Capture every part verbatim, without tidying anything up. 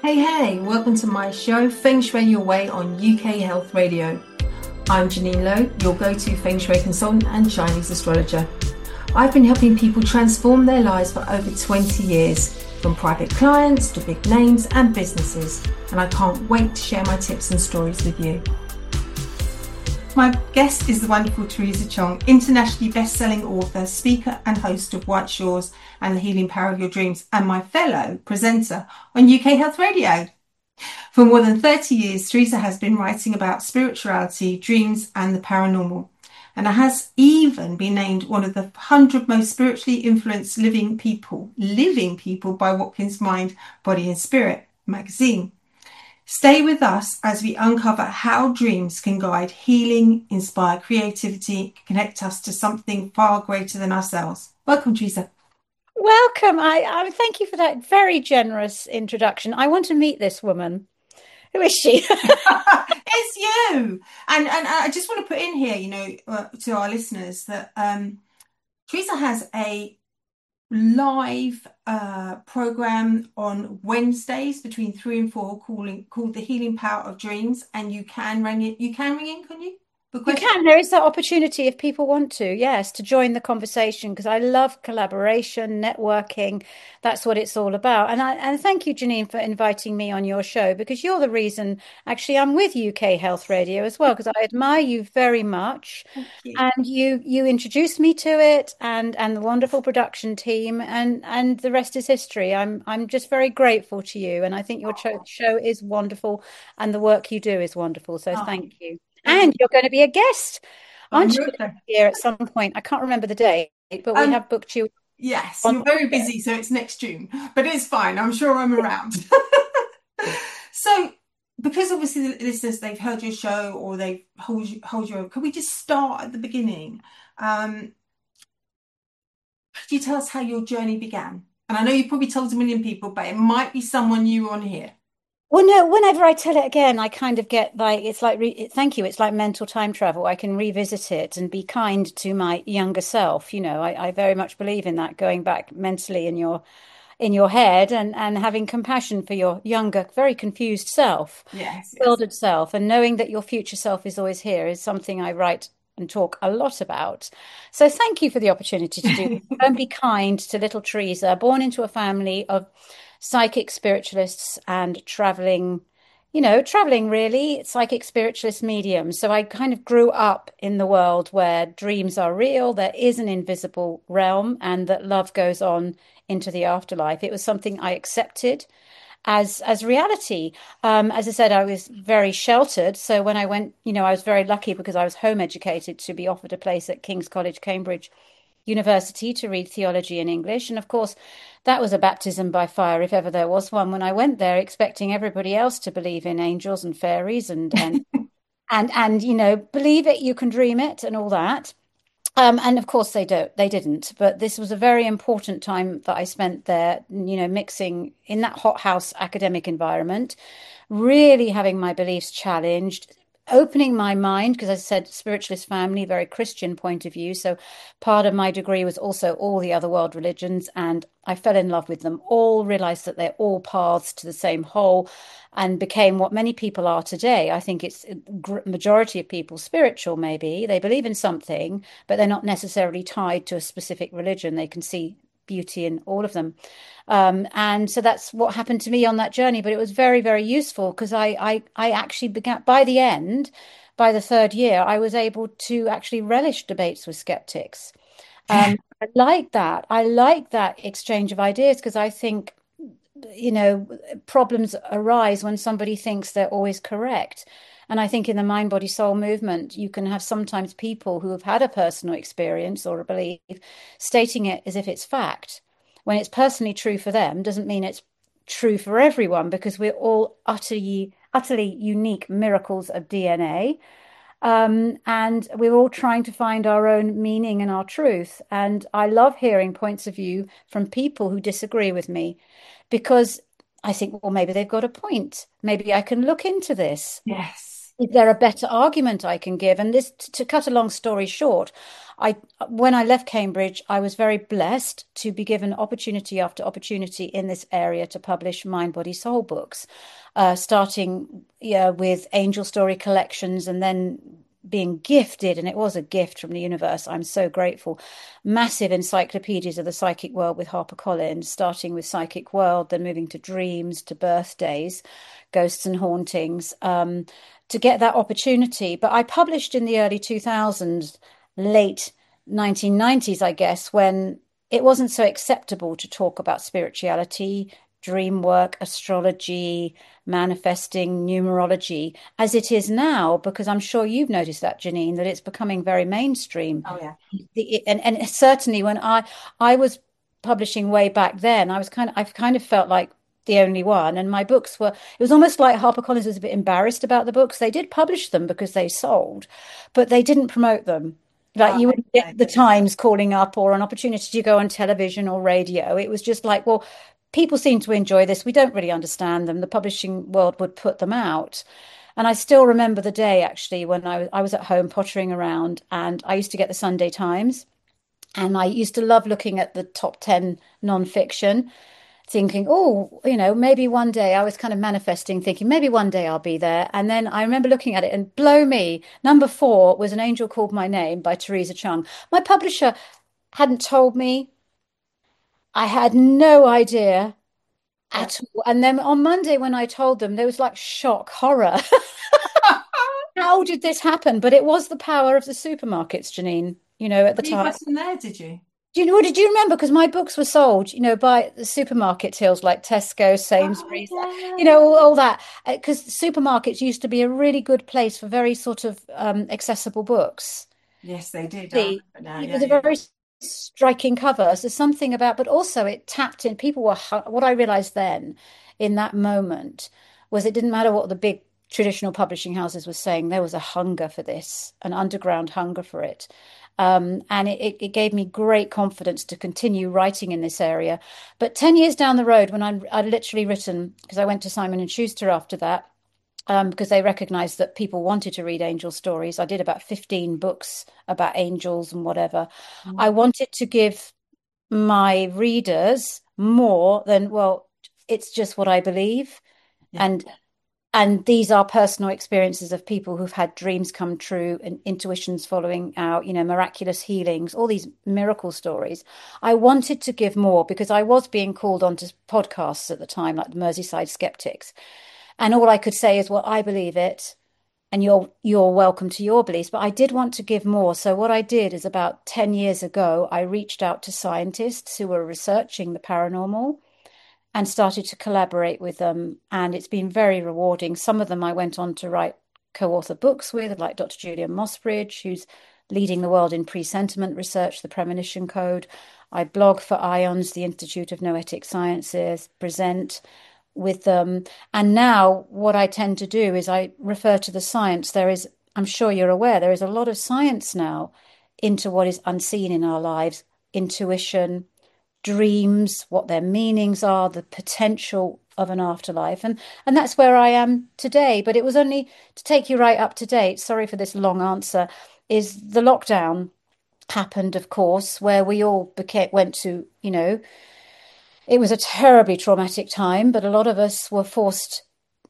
Hey, hey, welcome to my show, Feng Shui Your Way on U K Health Radio. I'm Janine Lowe, your go-to Feng Shui consultant and Chinese astrologer. I've been helping people transform their lives for over twenty years, from private clients to big names and businesses, and I can't wait to share my tips and stories with you. My guest is the wonderful Teresa Chong, internationally best-selling author, speaker and host of White Shores and the Healing Power of Your Dreams, and my fellow presenter on U K Health Radio. For more than thirty years, Teresa has been writing about spirituality, dreams and the paranormal, and has even been named one of the one hundred most spiritually influenced living people, living people by Watkins Mind, Body and Spirit magazine. Stay with us as we uncover how dreams can guide healing, inspire creativity, connect us to something far greater than ourselves. Welcome, Teresa. Welcome. I, I thank you for that very generous introduction. I want to meet this woman. Who is she? It's you. And and I just want to put in here, you know, uh, to our listeners that um, Teresa has a live uh, program on Wednesdays between three and four calling called The Healing Power of Dreams. And you can ring it. You can ring in, can you? The You question. can. There is that opportunity if people want to, yes, to join the conversation because I love collaboration, networking. That's what it's all about. And I and thank you, Janine, for inviting me on your show because you're the reason actually I'm with U K Health Radio as well because I admire you very much. Thank you. And you you introduced me to it and and the wonderful production team and and the rest is history. I'm I'm just very grateful to you and I think your show, Oh, show is wonderful and the work you do is wonderful. So oh, thank you. thank And you. you're going to be a guest, I aren't you, hope that. here at some point? I can't remember the date, but we Um, have booked you yes, on. you're very busy, so it's next June, but it's fine. I'm sure I'm around. So, because obviously the listeners they've heard your show or they hold you hold you over, can we just start at the beginning? Um, could you tell us how your journey began? And I know you probably told a million people, but it might be someone new on here. Well, no, whenever I tell it again, I kind of get like, it's like, re thank you. It's like mental time travel. I can revisit it and be kind to my younger self. You know, I, I very much believe in that, going back mentally in your in your head and and having compassion for your younger, very confused self, Yes, yes. bewildered self, and knowing that your future self is always here is something I write and talk a lot about. So thank you for the opportunity to do this. And be kind to little Teresa, born into a family of psychic spiritualists and traveling, you know, traveling really, psychic spiritualist mediums. So I kind of grew up in the world where dreams are real, there is an invisible realm, and that love goes on into the afterlife. It was something I accepted as as reality. Um, as I said, I was very sheltered. So when I went, you know, I was very lucky because I was home educated to be offered a place at King's College, Cambridge University to read theology and English. And of course, that was a baptism by fire, if ever there was one, when I went there expecting everybody else to believe in angels and fairies and and and and you know, believe it, you can dream it and all that. Um, and of course they don't, they didn't. But this was a very important time that I spent there, you know, mixing in that hothouse academic environment, really having my beliefs challenged, opening my mind, because as I said, spiritualist family, very Christian point of view. So part of my degree was also all the other world religions, and I fell in love with them all, realized that they're all paths to the same whole, and became what many people are today. I think it's majority of people spiritual, maybe. They believe in something, but they're not necessarily tied to a specific religion. They can see beauty in all of them. Um, and so that's what happened to me on that journey. But it was very, very useful because I, I, I actually began, by the end, by the third year, I was able to actually relish debates with skeptics. Um, I like that. I like that exchange of ideas because I think, you know, problems arise when somebody thinks they're always correct. And I think in the mind, body, soul movement, you can have sometimes people who have had a personal experience or a belief stating it as if it's fact. When it's personally true for them, doesn't mean it's true for everyone because we're all utterly, utterly unique miracles of D N A. Um, and we're all trying to find our own meaning and our truth. And I love hearing points of view from people who disagree with me because I think, well, maybe they've got a point. Maybe I can look into this. Yes. is there a better argument I can give? And this, to cut a long story short, I when I left Cambridge, I was very blessed to be given opportunity after opportunity in this area to publish Mind, Body, Soul books, uh, starting yeah, with angel story collections and then being gifted, and it was a gift from the universe. I'm so grateful. Massive encyclopedias of the psychic world with HarperCollins, starting with Psychic World, then moving to Dreams, to Birthdays, Ghosts and Hauntings, um, to get that opportunity. But I published in the early two thousands, late nineteen nineties, I guess, when it wasn't so acceptable to talk about spirituality, dream work, astrology, manifesting, numerology, as it is now, because I'm sure you've noticed that, Janine, that it's becoming very mainstream. Oh yeah. The, and and certainly when I I was publishing way back then, I was kind of I've kind of felt like the only one, and my books were, it was almost like HarperCollins was a bit embarrassed about the books. They did publish them because they sold, but they didn't promote them. Like Oh, you wouldn't okay. get the Times calling up or an opportunity to go on television or radio. It was just like, well, people seem to enjoy this. We don't really understand them. The publishing world would put them out. And I still remember the day actually when I was, I was at home pottering around, and I used to get the Sunday Times, and I used to love looking at the top ten nonfiction, thinking, oh, you know, maybe one day. I was kind of manifesting, thinking maybe one day I'll be there. And then I remember looking at it, and blow me, number four was An Angel Called My Name by Teresa Chung. My publisher hadn't told me. I had no idea Yeah. at all. And then on Monday, when I told them, there was like shock, horror. How did this happen? But it was the power of the supermarkets, Janine, you know, at the You time. got them there, did you? Do you know, did you remember? Because my books were sold, you know, by the supermarket tills like Tesco, Oh Sainsbury's, you yeah. know, all, all that. Because supermarkets used to be a really good place for very sort of um, accessible books. Yes, they did. I The- remember now. It Yeah, was a yeah. very striking cover. So something about, but also it tapped in. People were, hu- what I realized then in that moment was it didn't matter what the big traditional publishing houses were saying, there was a hunger for this, an underground hunger for it. Um, and it, it, it gave me great confidence to continue writing in this area. But ten years down the road, when I, I'd literally written, because I went to Simon and Schuster after that, um, because they recognized that people wanted to read angel stories. I did about fifteen books about angels and whatever. I Mm. wanted to give my readers more than, well, it's just what I believe. Yeah. And and these are personal experiences of people who've had dreams come true and intuitions following out, you know, miraculous healings, all these miracle stories. I wanted to give more because I was being called onto podcasts at the time, like the Merseyside Skeptics. And all I could say is, well, I believe it, and you're you're welcome to your beliefs. But I did want to give more. So what I did is about ten years ago, I reached out to scientists who were researching the paranormal and started to collaborate with them. And it's been very rewarding. Some of them I went on to write co-author books with, like Doctor Julian Mossbridge, who's leading the world in pre-sentiment research, the premonition code. I blog for IONS, the Institute of Noetic Sciences, present with them. And now what I tend to do is I refer to the science. There is, I'm sure you're aware, there is a lot of science now into what is unseen in our lives, intuition, dreams, what their meanings are, the potential of an afterlife. And and that's where I am today. But it was only to take you right up to date. Sorry for this long answer. Is the lockdown happened, of course, where we all became, went to, you know, it was a terribly traumatic time, but a lot of us were forced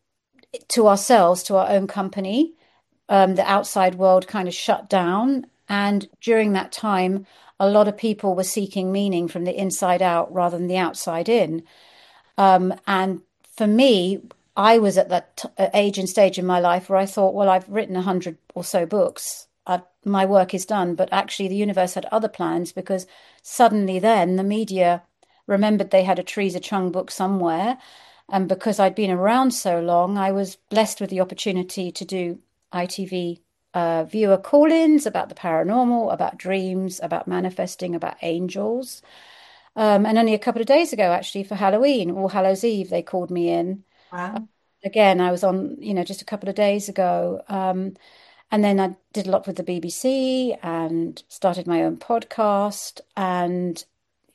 to ourselves, to our own company. Um, the outside world kind of shut down. And during that time, a lot of people were seeking meaning from the inside out rather than the outside in. Um, and for me, I was at that t- uh, age and stage in my life where I thought, well, I've written a hundred or so books. I, my work is done. But actually, the universe had other plans because suddenly then the media remembered they had a Teresa Chung book somewhere. And because I'd been around so long, I was blessed with the opportunity to do I T V uh, viewer call-ins about the paranormal, about dreams, about manifesting, about angels. Um, and only a couple of days ago, actually, for Halloween, All Hallows Eve, they called me in. Wow. Again, I was on, you know, just a couple of days ago. Um, and then I did a lot with the B B C and started my own podcast. And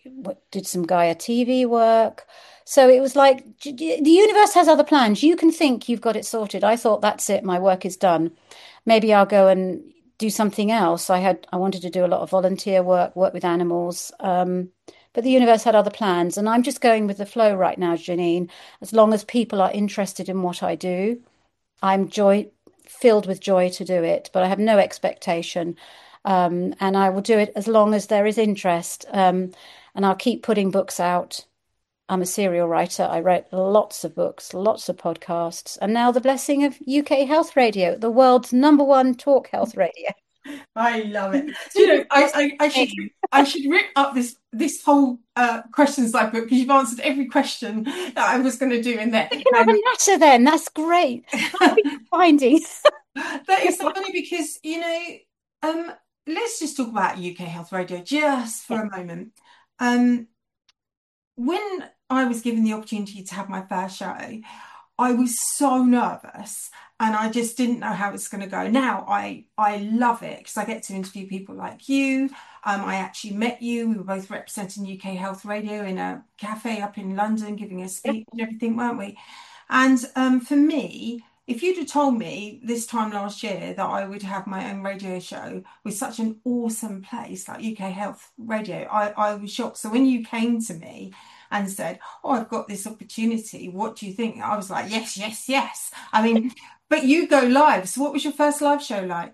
did some Gaia T V work. So it was like the universe has other plans. You can think you've got it sorted. I thought that's it, my work is done. Maybe I'll go and do something else. I had I wanted to do a lot of volunteer work, work with animals. Um, but the universe had other plans, and I'm just going with the flow right now, Janine. As long as people are interested in what I do, I'm joy filled with joy to do it, but I have no expectation. Um, and I will do it as long as there is interest. Um, and I'll keep putting books out. I'm a serial writer. I write lots of books, lots of podcasts, and now the blessing of U K Health Radio, the world's number one talk health radio. I love it. Do you know, I, I, I should I should rip up this this whole uh, questions like book because you've answered every question that I was going to do in there. We can have a natter then. That's great. Finding that is so funny because you know, um, let's just talk about U K Health Radio just for a moment. Um, when I was given the opportunity to have my first show, I was so nervous and I just didn't know how it's going to go. Now I I love it because I get to interview people like you. Um, I actually met you. We were both representing U K Health Radio in a cafe up in London, giving a speech and everything, weren't we? And um, for me, if you'd have told me this time last year that I would have my own radio show with such an awesome place like U K Health Radio, I, I was shocked. So when you came to me and said, "Oh, I've got this opportunity. What do you think?" I was like, "Yes, yes, yes." I mean, but you go live. So what was your first live show like?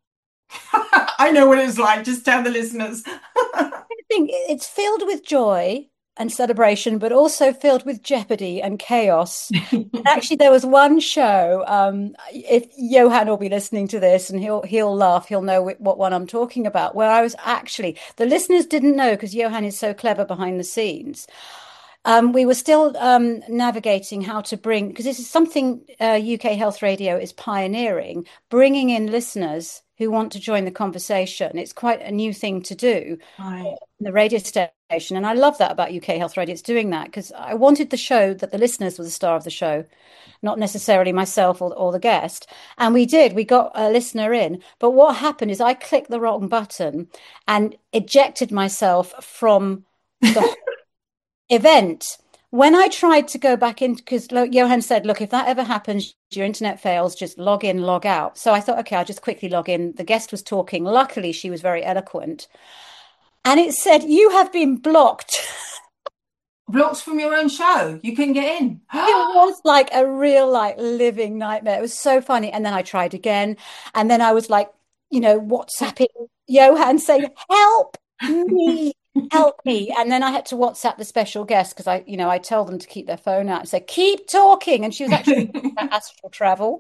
I know what it was like. Just tell the listeners. I think it's filled with joy and celebration, but also filled with jeopardy and chaos. Actually, there was one show. Um, if Johan will be listening to this, and he'll he'll laugh, he'll know what one I'm talking about. Where I was actually, the listeners didn't know because Johan is so clever behind the scenes. Um, we were still um, navigating how to bring, because this is something uh, U K Health Radio is pioneering, bringing in listeners who want to join the conversation. It's quite a new thing to do, Right. The radio station. And I love that about U K Health Radio. It's doing that because I wanted the show that the listeners were the star of the show, not necessarily myself or, or the guest. And we did. We got a listener in. But what happened is I clicked the wrong button and ejected myself from the event. When I tried to go back in, because Johan said, look, if that ever happens, your internet fails, just log in, log out. So I thought, okay, I'll just quickly log in. The guest was talking. Luckily, she was very eloquent. And it said, you have been blocked. Blocked from your own show. You couldn't get in. It was like a real, like, living nightmare. It was so funny. And then I tried again. And then I was like, you know, WhatsApping Johan saying, help me. Help me. And then I had to WhatsApp the special guest because I, you know, I tell them to keep their phone out and say, keep talking. And she was actually astral travel.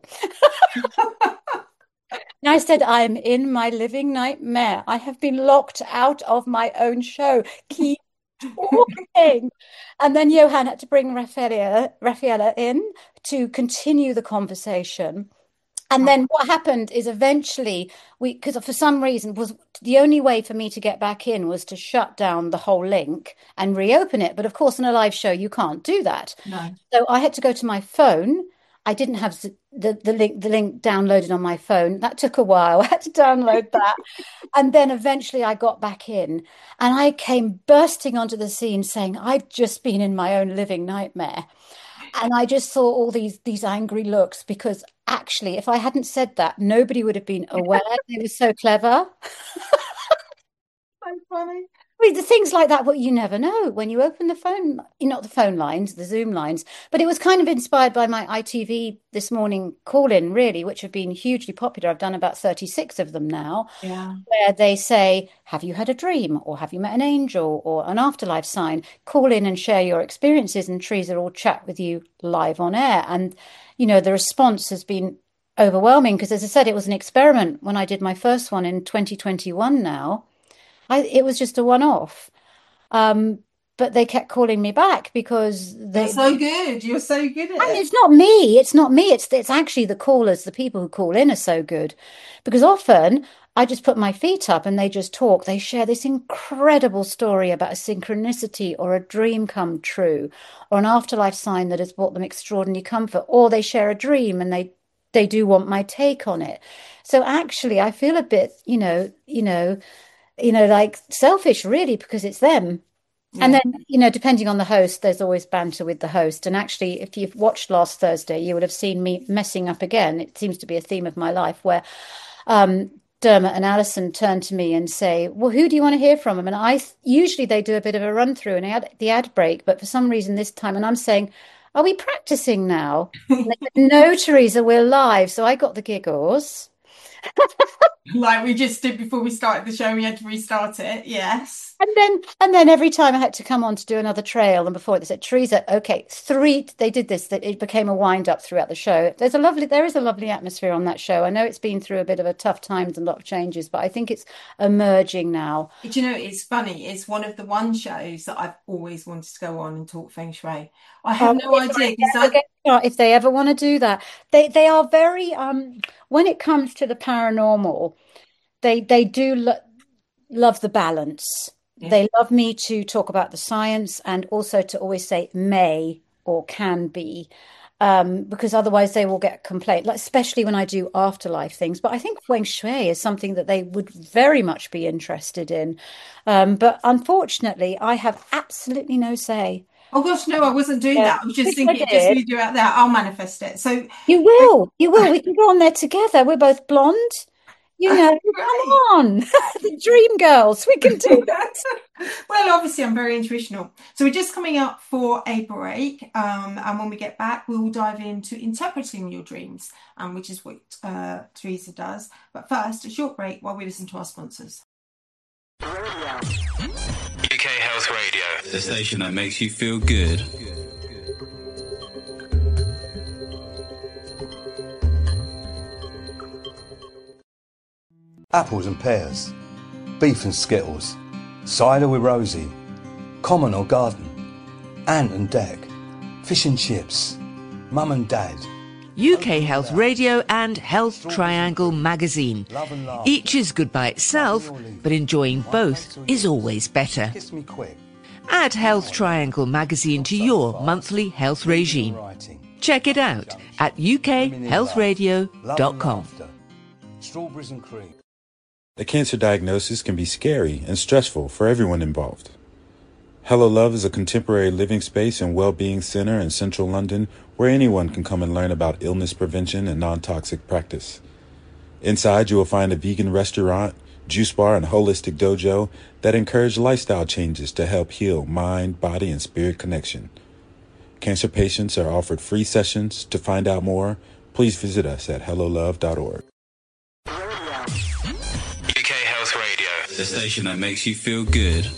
And I said, I'm in my living nightmare. I have been locked out of my own show. Keep talking. And then Johan had to bring Raffaella, Raffaella in to continue the conversation. And then what happened is eventually we, because for some reason was the only way for me to get back in was to shut down the whole link and reopen it. But of course, in a live show, you can't do that. No. So I had to go to my phone. I didn't have the, the, the link, the link downloaded on my phone. That took a while. I had to download that. And then eventually I got back in and I came bursting onto the scene saying, I've just been in my own living nightmare. And I just saw all these these angry looks because actually, if I hadn't said that, nobody would have been aware. They were so clever. So funny. I mean, the things like that, what you never know when you open the phone, not the phone lines, the Zoom lines. But it was kind of inspired by my I T V This Morning call-in, really, which have been hugely popular. I've done about thirty-six of them now, Yeah. where they say, have you had a dream or have you met an angel or an afterlife sign? Call in and share your experiences and Teresa will chat with you live on air. And, you know, the response has been overwhelming because, as I said, it was an experiment when I did my first one in twenty twenty-one now. I, it was just a one-off. Um, but they kept calling me back because they, You're so good. You're so good at and it. it's not me. It's not me. It's it's actually the callers, the people who call in are so good. Because often I just put my feet up and they just talk. They share this incredible story about a synchronicity or a dream come true or an afterlife sign that has brought them extraordinary comfort. Or they share a dream and they they do want my take on it. So actually I feel a bit, you know, you know, you know, like selfish really because it's them. And Yeah. then, you know, depending on the host, there's always banter with the host. And actually, if you've watched last Thursday, you would have seen me messing up again. It seems to be a theme of my life where um, Dermot and Alison turn to me and say, "Well, who do you want to hear from?" And I usually they do a bit of a run through and ad, the ad break, but for some reason this time, and I'm saying, "Are we practicing now?" And they said, "No, Teresa, we're live." So I got the giggles. Like we just did before we started the show, we had to restart it. Yes. And then, and then every time I had to come on to do another trail, and before they said, "Teresa, okay, three." They did this. That it became a wind up throughout the show. There's a lovely, there is a lovely atmosphere on that show. I know it's been through a bit of a tough times and a lot of changes, but I think it's emerging now. Do you know, it's funny. It's one of the one shows that I've always wanted to go on and talk feng shui. I have Oh, no if idea I because ever I, get if they ever want to do that, they they are very um when it comes to the paranormal, they they do lo love the balance. yeah. They love me to talk about the science and also to always say may or can be, um, because otherwise they will get a complaint, like especially when I do afterlife things. But I think Feng Shui is something that they would very much be interested in. Um, but unfortunately, I have absolutely no say. Oh gosh, no, I wasn't doing Yeah, that. I was just wish I thinking, just did. you do out there, I'll manifest it. So, You will, you will. We can go on there together. We're both blonde. You know, come great. on, the dream girls. We can do that. Well, obviously, I'm very intuitional. So we're just coming up for a break, um, and when we get back, we will dive into interpreting your dreams, um, which is what uh, Teresa does. But first, a short break while we listen to our sponsors. U K Health Radio, the station that makes you feel good. Apples and pears, beef and skittles, cider with Rosie, common or garden, ant and deck, fish and chips, mum and dad. U K Health Radio and Health Triangle magazine. Each is good by itself, but enjoying both is always better. Kiss me quick. Add Health Triangle magazine to your monthly health regime. Check it out at u k health radio dot com. Strawberries and cream. A cancer diagnosis can be scary and stressful for everyone involved. Hello Love is a contemporary living space and well-being center in central London where anyone can come and learn about illness prevention and non-toxic practice. Inside, you will find a vegan restaurant, juice bar, and holistic dojo that encourage lifestyle changes to help heal mind, body, and spirit connection. Cancer patients are offered free sessions. To find out more, please visit us at hello love dot org. U K Health Radio, the station that makes you feel good.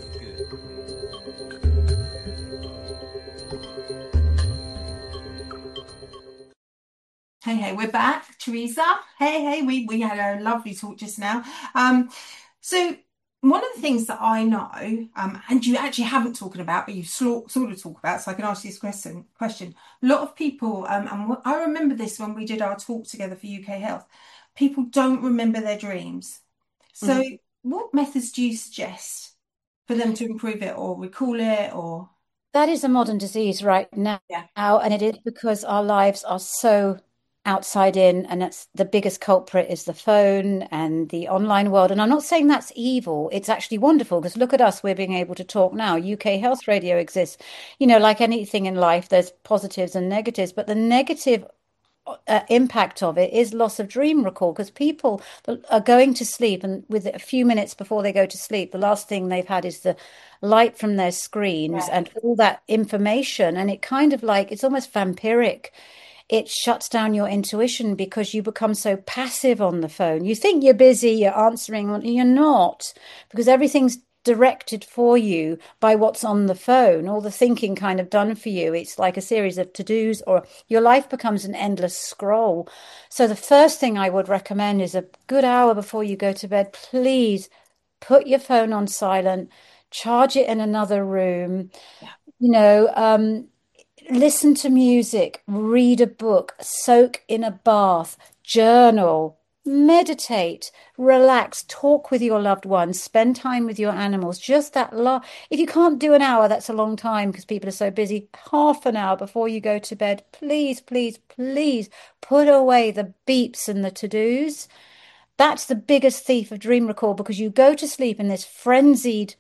Hey, hey, we're back. Teresa, hey, hey, we, we had a lovely talk just now. Um, so one of the things that I know, um, and you actually haven't talked about, but you sort sort of talk about, so I can ask you this question. Question: a lot of people, um, and I remember this when we did our talk together for U K Health. People don't remember their dreams. So, mm-hmm. What methods do you suggest for them to improve it or recall it, or? That is a modern disease right now, yeah. and it is because our lives are so outside in, and that's the biggest culprit is the phone and the online world. And I'm not saying that's evil. It's actually wonderful because look at us, we're being able to talk now. U K Health Radio exists. You know, like anything in life, there's positives and negatives, but the negative uh, impact of it is loss of dream recall because people are going to sleep and with a few minutes before they go to sleep, the last thing they've had is the light from their screens yeah. and all that information. And it kind of like, it's almost vampiric. It shuts down your intuition because you become so passive on the phone. You think you're busy, you're answering, you're not, because everything's directed for you by what's on the phone, all the thinking kind of done for you. It's like a series of to-dos, or your life becomes an endless scroll. So the first thing I would recommend is a good hour before you go to bed, please put your phone on silent, charge it in another room, yeah. you know, um, listen to music, read a book, soak in a bath, journal, meditate, relax, talk with your loved ones, spend time with your animals. Just that lo- if you can't do an hour, that's a long time because people are so busy. Half an hour before you go to bed, please, please, please put away the beeps and the to-dos. That's the biggest thief of dream recall because you go to sleep in this frenzied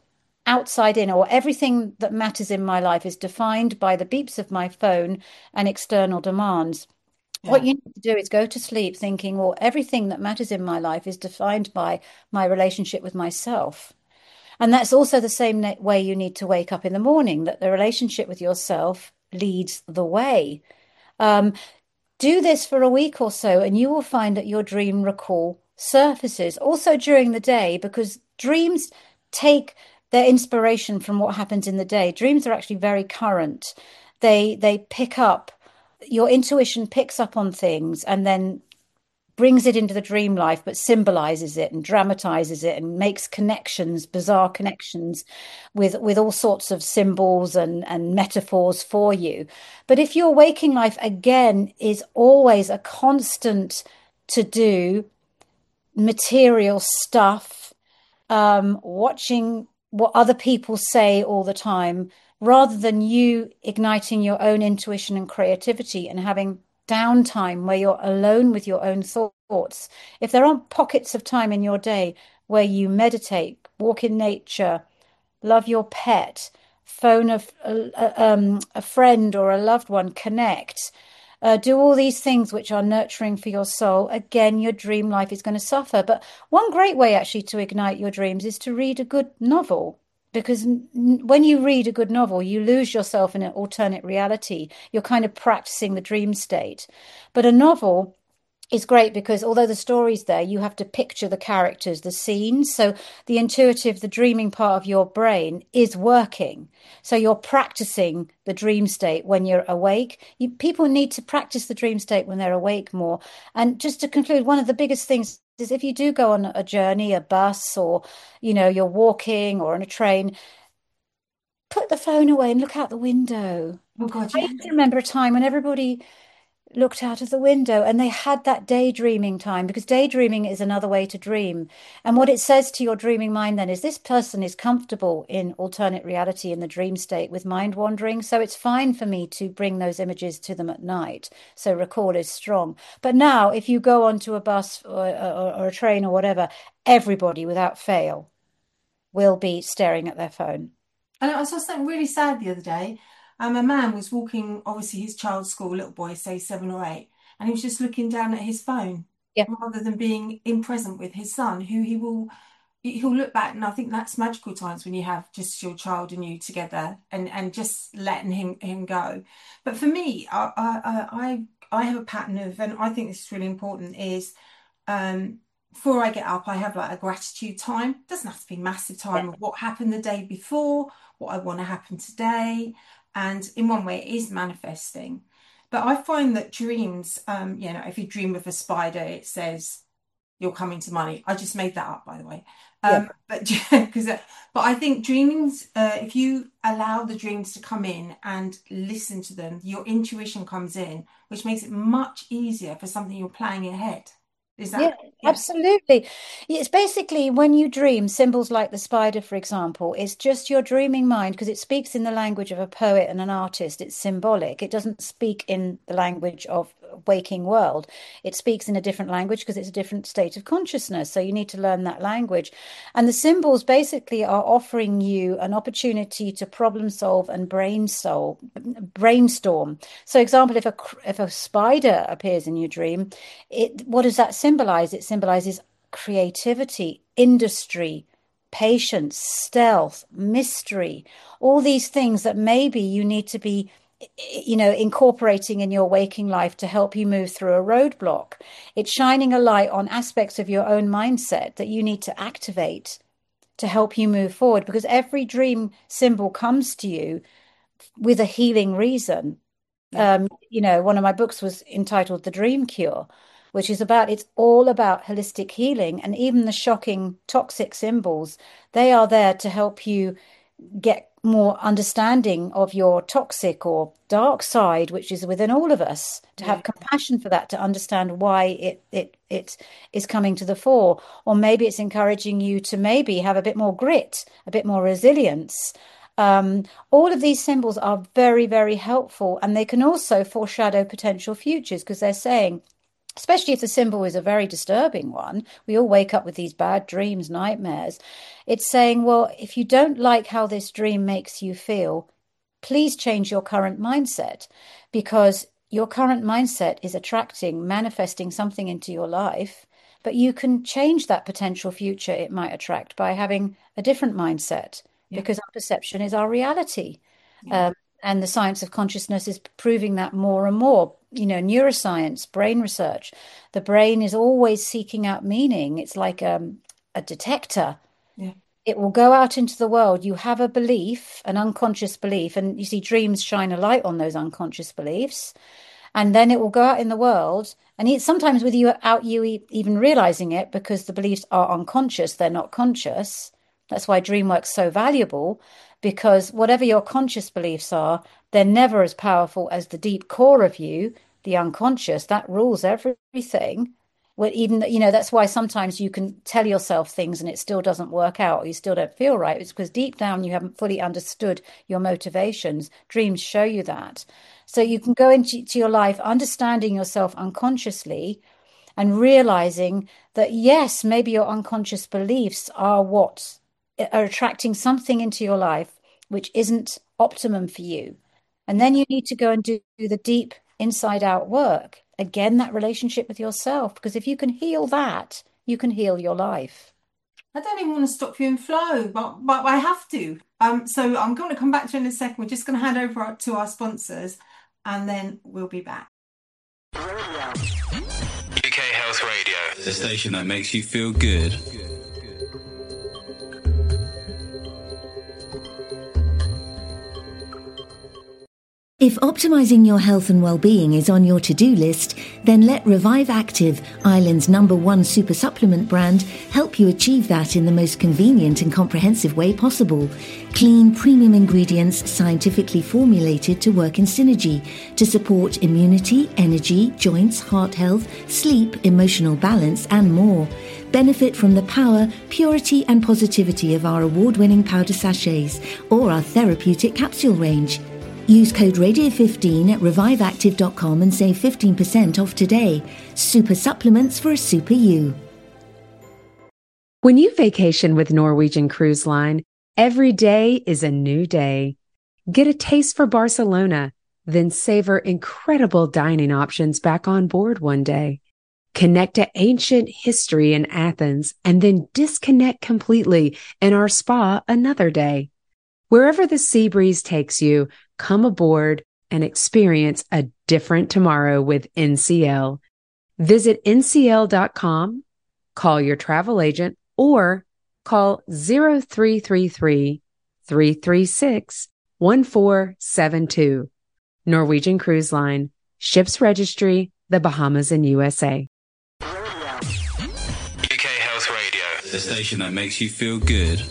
outside in, or everything that matters in my life is defined by the beeps of my phone and external demands. Yeah. What you need to do is go to sleep thinking, well, everything that matters in my life is defined by my relationship with myself. And that's also the same way you need to wake up in the morning, that the relationship with yourself leads the way. Um, do this for a week or so, and you will find that your dream recall surfaces also during the day, because dreams take their inspiration from what happens in the day. Dreams are actually very current. They they pick up, your intuition picks up on things and then brings it into the dream life, but symbolizes it and dramatizes it and makes connections, bizarre connections with, with all sorts of symbols and, and metaphors for you. But if your waking life, again, is always a constant to do, material stuff, um, watching what other people say all the time, rather than you igniting your own intuition and creativity and having downtime where you're alone with your own thoughts. If there aren't pockets of time in your day where you meditate, walk in nature, love your pet, phone a, a, um, a friend or a loved one, connect, uh, do all these things which are nurturing for your soul, again, your dream life is going to suffer. But one great way actually to ignite your dreams is to read a good novel. Because when you read a good novel, you lose yourself in an alternate reality. You're kind of practicing the dream state. But a novel is great because although the story's there, you have to picture the characters, the scenes. So the intuitive, the dreaming part of your brain is working. So you're practicing the dream state when you're awake. You, people need to practice the dream state when they're awake more. And just to conclude, one of the biggest things is if you do go on a journey, a bus, or, you know, you're walking or on a train, put the phone away and look out the window. Oh God, yeah. I used to remember a time when everybody looked out of the window and they had that daydreaming time, because daydreaming is another way to dream. And what it says to your dreaming mind then is this person is comfortable in alternate reality in the dream state with mind wandering. So it's fine for me to bring those images to them at night. So recall is strong. But now if you go onto a bus or, or, or a train or whatever, everybody without fail will be staring at their phone. And I saw something really sad the other day. Um, a man was walking, obviously his child's school, little boy, say seven or eight, and he was just looking down at his phone, yeah, rather than being in present with his son, who he will, he'll look back, and I think that's magical times when you have just your child and you together, and and just letting him him go. But for me, I I I, I have a pattern of, and I think this is really important, is um. before I get up, I have like a gratitude time. It doesn't have to be massive time, of what happened the day before, what I want to happen today. And in one way, it is manifesting. But I find that dreams, um, you know, if you dream of a spider, it says you're coming to money. I just made that up, by the way. Um, yeah. But because, but I think dreams, uh, if you allow the dreams to come in and listen to them, your intuition comes in, which makes it much easier for something you're planning ahead. Is that? Yeah, yeah, absolutely. It's basically when you dream, symbols like the spider, for example, it's just your dreaming mind, because it speaks in the language of a poet and an artist. It's symbolic. It doesn't speak in the language of waking world. It speaks in a different language because it's a different state of consciousness. So you need to learn that language. And the symbols basically are offering you an opportunity to problem solve and brainstorm. brainstorm. So example, if a if a spider appears in your dream, it what does that symbolize? It symbolizes creativity, industry, patience, stealth, mystery, all these things that maybe you need to be, you know, incorporating in your waking life to help you move through a roadblock. It's shining a light on aspects of your own mindset that you need to activate to help you move forward, because every dream symbol comes to you with a healing reason. Yeah. Um, you know, one of my books was entitled The Dream Cure, which is about, it's all about holistic healing. And even the shocking toxic symbols, they are there to help you get more understanding of your toxic or dark side, which is within all of us, to have compassion for that, to understand why it it it is coming to the fore. Or maybe it's encouraging you to maybe have a bit more grit, a bit more resilience. Um, all of these symbols are very, very helpful, and they can also foreshadow potential futures, because they're saying, especially if the symbol is a very disturbing one. We all wake up with these bad dreams, nightmares. It's saying, well, if you don't like how this dream makes you feel, please change your current mindset, because your current mindset is attracting, manifesting something into your life, but you can change that potential future it might attract by having a different mindset, yeah. because our perception is our reality. Yeah. Um, and the science of consciousness is proving that more and more. You know, neuroscience, brain research, the brain is always seeking out meaning. It's like um, a detector. Yeah. It will go out into the world. You have a belief, an unconscious belief, and you see dreams shine a light on those unconscious beliefs. And then it will go out in the world, and it's sometimes with you out you even realizing it, because the beliefs are unconscious, they're not conscious. That's why dream work's so valuable, because whatever your conscious beliefs are, they're never as powerful as the deep core of you, the unconscious, that rules everything. Well, even, you know, that's why sometimes you can tell yourself things and it still doesn't work out, or you still don't feel right. It's because deep down you haven't fully understood your motivations. Dreams show you that. So you can go into to your life understanding yourself unconsciously and realizing that, yes, maybe your unconscious beliefs are what are attracting something into your life which isn't optimum for you. And then you need to go and do the deep inside out work. Again, that relationship with yourself, because if you can heal that, you can heal your life. I don't even want to stop you in flow, but but I have to. Um, so I'm going to come back to you in a second. We're just going to hand over to our sponsors, and then we'll be back. U K Health Radio, the station that makes you feel good. If optimizing your health and well-being is on your to-do list, then let Revive Active, Ireland's number one super supplement brand, help you achieve that in the most convenient and comprehensive way possible. Clean, premium ingredients scientifically formulated to work in synergy to support immunity, energy, joints, heart health, sleep, emotional balance, and more. Benefit from the power, purity, and positivity of our award-winning powder sachets or our therapeutic capsule range. Use code radio fifteen at revive active dot com and save fifteen percent off today. Super supplements for a super you. When you vacation with Norwegian Cruise Line, every day is a new day. Get a taste for Barcelona, then savor incredible dining options back on board one day. Connect to ancient history in Athens and then disconnect completely in our spa another day. Wherever the sea breeze takes you, come aboard and experience a different tomorrow with N C L. Visit N C L dot com, call your travel agent, or call zero three three three, three three six, one four seven two. Norwegian Cruise Line, Ships Registry, the Bahamas and U S A. U K Health Radio, the station that makes you feel good.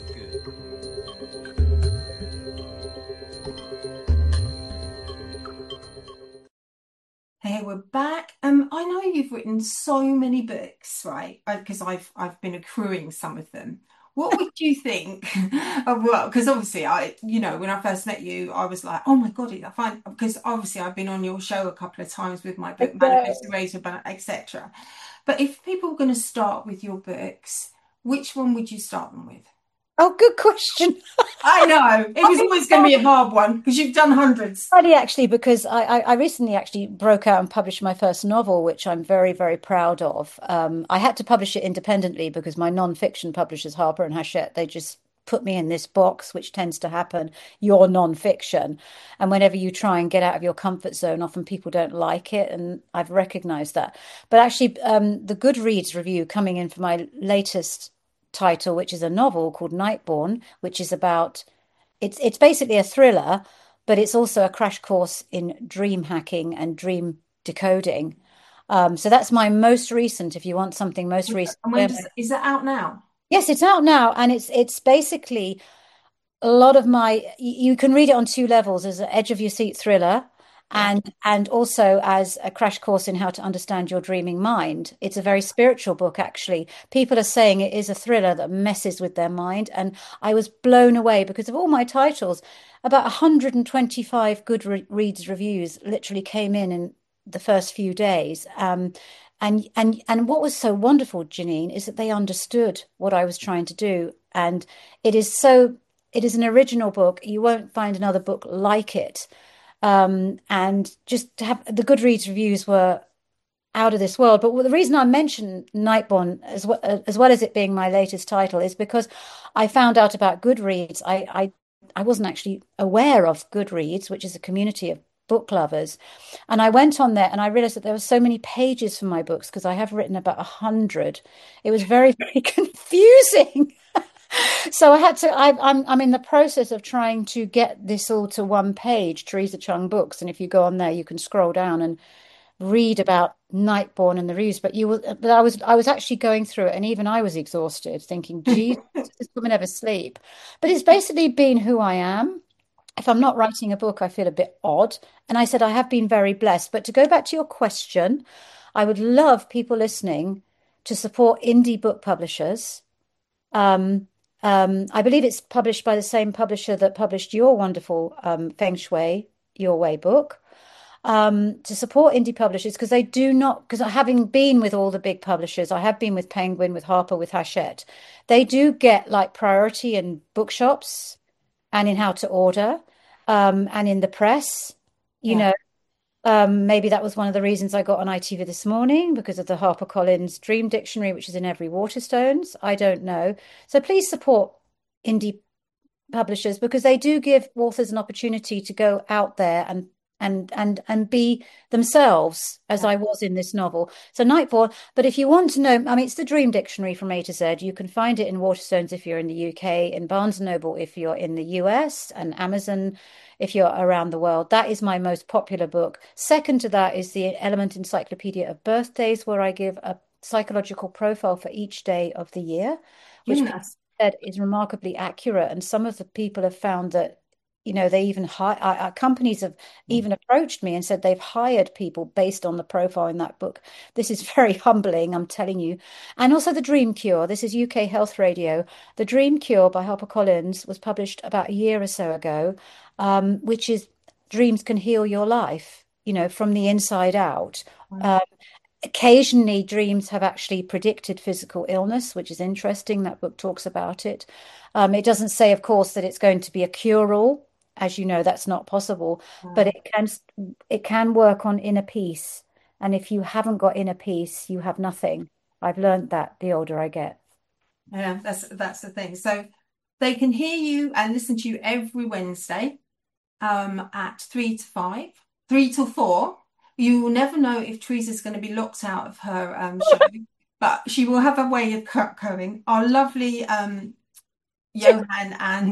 Hey, we're back. Um, I know you've written so many books, right? Because I've I've been accruing some of them. What would you think of, well, because obviously I, you know, when I first met you, I was like, oh my God, I find, because obviously I've been on your show a couple of times with my book, Manifest Eraser, et cetera. But if people were going to start with your books, which one would you start them with? Oh, good question. I know. It was always going to be a hard one because you've done hundreds. Funny, actually, because I, I, I recently actually broke out and published my first novel, which I'm very, very proud of. Um, I had to publish it independently because my non-fiction publishers, Harper and Hachette, they just put me in this box, which tends to happen. You're non-fiction. And whenever you try and get out of your comfort zone, often people don't like it. And I've recognized that. But actually, um, the Goodreads review coming in for my latest title, which is a novel called Nightborn, which is about, it's it's basically a thriller, but it's also a crash course in dream hacking and dream decoding. Um, so that's my most recent, if you want something most recent. And when does, is that out now? Yes, it's out now. And it's it's basically a lot of my, you can read it on two levels, as an edge of your seat thriller, and and also as a crash course in how to understand your dreaming mind. It's a very spiritual book, actually. People are saying it is a thriller that messes with their mind, and I was blown away because of all my titles. About one hundred twenty-five Goodreads reviews literally came in, and the first few days. Um, and and and what was so wonderful, Janine, is that they understood what I was trying to do. And it is so, it is an original book. You won't find another book like it. Um, and just to have the Goodreads reviews were out of this world. But the reason I mention Nightborn as well, as well as it being my latest title, is because I found out about Goodreads. I, I I wasn't actually aware of Goodreads, which is a community of book lovers. And I went on there and I realized that there were so many pages for my books, because I have written about a hundred. It was very, very confusing. So I had to, I, I'm, I'm in the process of trying to get this all to one page, Teresa Chung Books. And if you go on there, you can scroll down and read about Nightborn and the reviews. But you will, but I was, I was actually going through it, and even I was exhausted, thinking, Jesus, this woman ever sleep? But it's basically been who I am. If I'm not writing a book, I feel a bit odd. And I said, I have been very blessed. But to go back to your question, I would love people listening to support indie book publishers. Um, Um, I believe it's published by the same publisher that published your wonderful um, Feng Shui Your Way book, um, to support indie publishers, because they do not, because having been with all the big publishers, I have been with Penguin, with Harper, with Hachette, they do get like priority in bookshops and in how to order, um, and in the press, you yeah. know. Um, maybe that was one of the reasons I got on I T V This Morning, because of the HarperCollins Dream Dictionary, which is in every Waterstones. I don't know. So please support indie publishers, because they do give authors an opportunity to go out there and and and and be themselves, as I was in this novel. So Nightborn. But if you want to know, I mean, it's the Dream Dictionary from A to Z. You can find it in Waterstones if you're in the U K, in Barnes and Noble if you're in the U S, and Amazon if you're around the world. That is my most popular book. Second to that is the Element Encyclopedia of Birthdays, where I give a psychological profile for each day of the year, which yes. said is remarkably accurate. And some of the people have found that, you know, they even hire, uh, companies have even approached me and said they've hired people based on the profile in that book. This is very humbling, I'm telling you. And also The Dream Cure. This is U K Health Radio. The Dream Cure by HarperCollins was published about a year or so ago, um, which is dreams can heal your life, you know, from the inside out. Wow. Um, occasionally, dreams have actually predicted physical illness, which is interesting. That book talks about it. Um, it doesn't say, of course, that it's going to be a cure-all. As you know, that's not possible, mm. but it can it can work on inner peace. And if you haven't got inner peace, you have nothing. I've learned that the older I get. Yeah, that's that's the thing. So they can hear you and listen to you every Wednesday um, at three to five, three till four. You will never know if Teresa's going to be locked out of her um, show, but she will have a way of going. Our lovely um, Johan and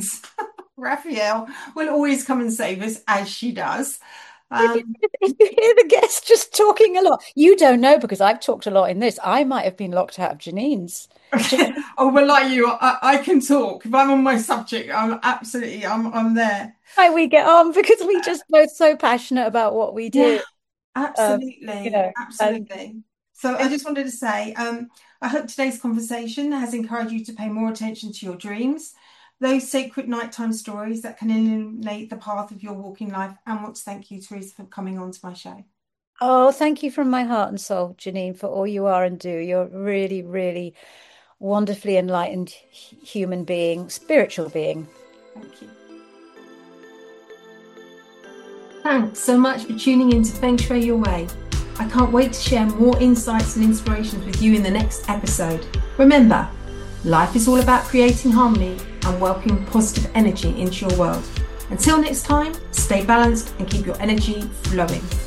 Raphael will always come and save us, as she does. Um, if you hear the guest just talking a lot, you don't know, because I've talked a lot in this. I might have been locked out of Janine's. Oh, well, like you, I, I can talk. If I'm on my subject, I'm absolutely, I'm, I'm there. Right, we get on because we just both so passionate about what we do. Yeah, absolutely, um, you know, absolutely. Um, so I just wanted to say, um, I hope today's conversation has encouraged you to pay more attention to your dreams, those sacred nighttime stories that can illuminate the path of your walking life. And I want to thank you, Teresa, for coming on to my show. Oh, thank you from my heart and soul, Janine, for all you are and do. You're really, really wonderfully enlightened human being, spiritual being. Thank you. Thanks so much for tuning in to Feng Shui Your Way. I can't wait to share more insights and inspirations with you in the next episode. Remember, life is all about creating harmony and welcoming positive energy into your world. Until next time, stay balanced and keep your energy flowing.